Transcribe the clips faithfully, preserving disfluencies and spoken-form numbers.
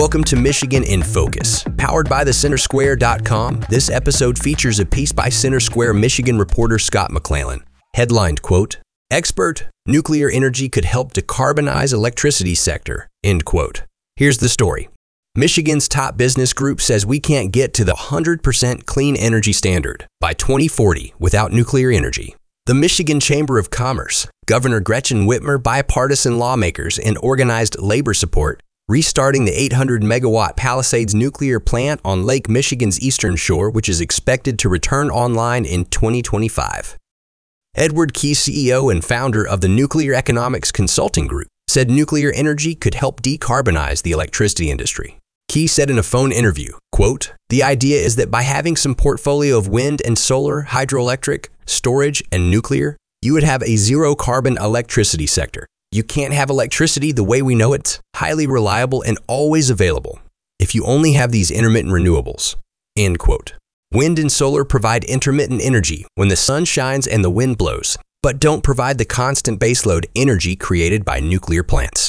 Welcome to Michigan in Focus. Powered by the Center Square dot com, this episode features a piece by Center Square Michigan reporter Scott McClellan. Headlined, quote, "Expert, nuclear energy could help decarbonize electricity sector," end quote. Here's the story. Michigan's top business group says we can't get to the one hundred percent clean energy standard by twenty forty without nuclear energy. The Michigan Chamber of Commerce, Governor Gretchen Whitmer, bipartisan lawmakers, and organized labor support restarting the eight hundred megawatt Palisades nuclear plant on Lake Michigan's eastern shore, which is expected to return online in twenty twenty-five. Edward Key, C E O and founder of the Nuclear Economics Consulting Group, said nuclear energy could help decarbonize the electricity industry. Key said in a phone interview, quote, "The idea is that by having some portfolio of wind and solar, hydroelectric, storage, and nuclear, you would have a zero-carbon electricity sector. You can't have electricity the way we know it, highly reliable and always available, if you only have these intermittent renewables," end quote. Wind and solar provide intermittent energy when the sun shines and the wind blows, but don't provide the constant baseload energy created by nuclear plants.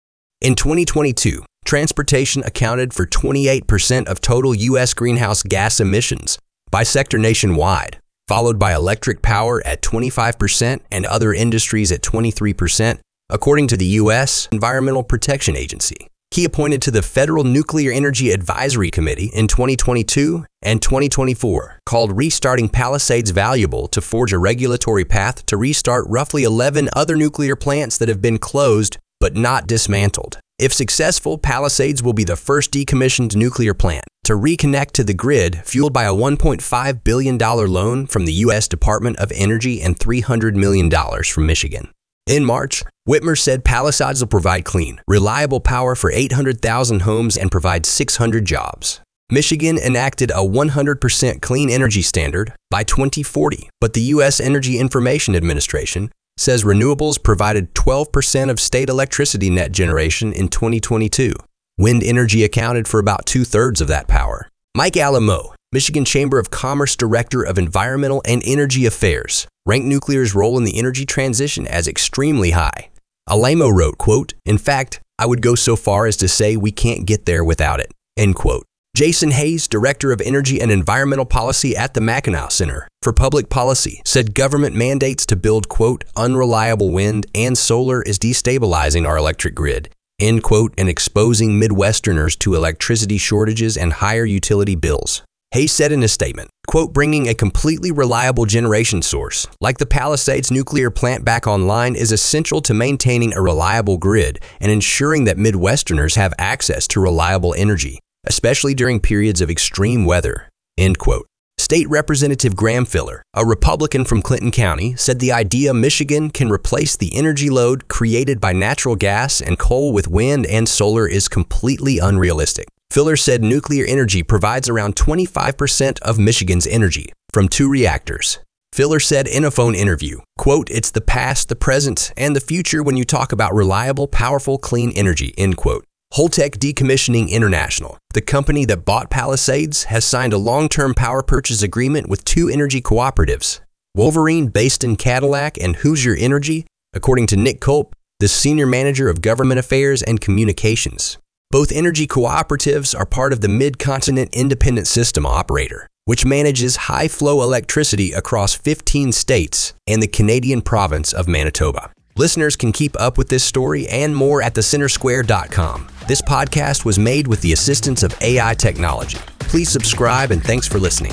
In twenty twenty-two, transportation accounted for twenty-eight percent of total U S greenhouse gas emissions by sector nationwide, followed by electric power at twenty-five percent and other industries at twenty-three percent, according to the U S Environmental Protection Agency. Key appointed to the Federal Nuclear Energy Advisory Committee in twenty twenty-two and twenty twenty-four called restarting Palisades valuable to forge a regulatory path to restart roughly eleven other nuclear plants that have been closed but not dismantled. If successful, Palisades will be the first decommissioned nuclear plant to reconnect to the grid, fueled by a one point five billion dollars loan from the U S Department of Energy and three hundred million dollars from Michigan. In March, Whitmer said Palisades will provide clean, reliable power for eight hundred thousand homes and provide six hundred jobs. Michigan enacted a one hundred percent clean energy standard by twenty forty, but the U S Energy Information Administration says renewables provided twelve percent of state electricity net generation in twenty twenty-two. Wind energy accounted for about two-thirds of that power. Mike Alamo, Michigan Chamber of Commerce Director of Environmental and Energy Affairs, ranked nuclear's role in the energy transition as extremely high. Alamo wrote, quote, "In fact, I would go so far as to say we can't get there without it," end quote. Jason Hayes, Director of Energy and Environmental Policy at the Mackinac Center for Public Policy, said government mandates to build, quote, "unreliable wind and solar is destabilizing our electric grid," end quote, and exposing Midwesterners to electricity shortages and higher utility bills. Hayes said in a statement, quote, "Bringing a completely reliable generation source, like the Palisades nuclear plant back online, is essential to maintaining a reliable grid and ensuring that Midwesterners have access to reliable energy, especially during periods of extreme weather," end quote. State Representative Graham Filler, a Republican from Clinton County, said the idea Michigan can replace the energy load created by natural gas and coal with wind and solar is completely unrealistic. Filler said nuclear energy provides around twenty-five percent of Michigan's energy from two reactors. Filler said in a phone interview, quote, "It's the past, the present, and the future when you talk about reliable, powerful, clean energy," end quote. Holtec Decommissioning International, the company that bought Palisades, has signed a long-term power purchase agreement with two energy cooperatives, Wolverine based in Cadillac and Hoosier Energy, according to Nick Culp, the Senior Manager of Government Affairs and Communications. Both energy cooperatives are part of the Mid-Continent Independent System Operator, which manages high-flow electricity across fifteen states and the Canadian province of Manitoba. Listeners can keep up with this story and more at the center square dot com. This podcast was made with the assistance of A I technology. Please subscribe and thanks for listening.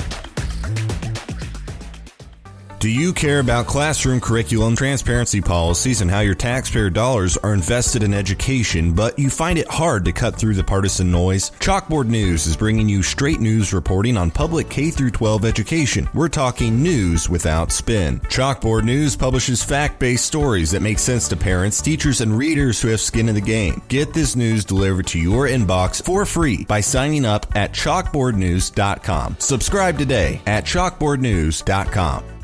Do you care about classroom curriculum, transparency policies, and how your taxpayer dollars are invested in education, but you find it hard to cut through the partisan noise? Chalkboard News is bringing you straight news reporting on public K through twelve education. We're talking news without spin. Chalkboard News publishes fact-based stories that make sense to parents, teachers, and readers who have skin in the game. Get this news delivered to your inbox for free by signing up at chalkboard news dot com. Subscribe today at chalkboard news dot com.